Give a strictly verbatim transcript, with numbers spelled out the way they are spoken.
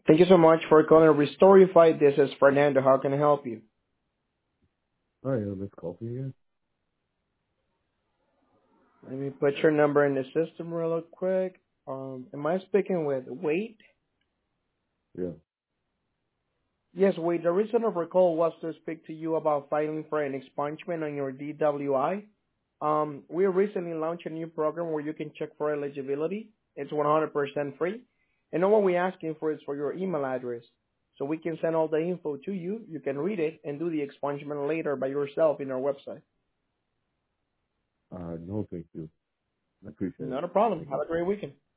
Thank you so much for calling Restorify. This is Fernando. How can I help you? Hi, uh, Miss Coffee again? Let me put your number in the system real quick. Um, am I speaking with Wade? Yeah. Yes, Wade. The reason of our call was to speak to you about filing for an expungement on your D W I. Um, we recently launched a new program where you can check for eligibility. It's one hundred percent free. And all we're asking for is for your email address. So we can send all the info to you. You can read it and do the expungement later by yourself in our website. Uh, no, thank you. I appreciate it. Not a problem. Thank Have you. a great weekend.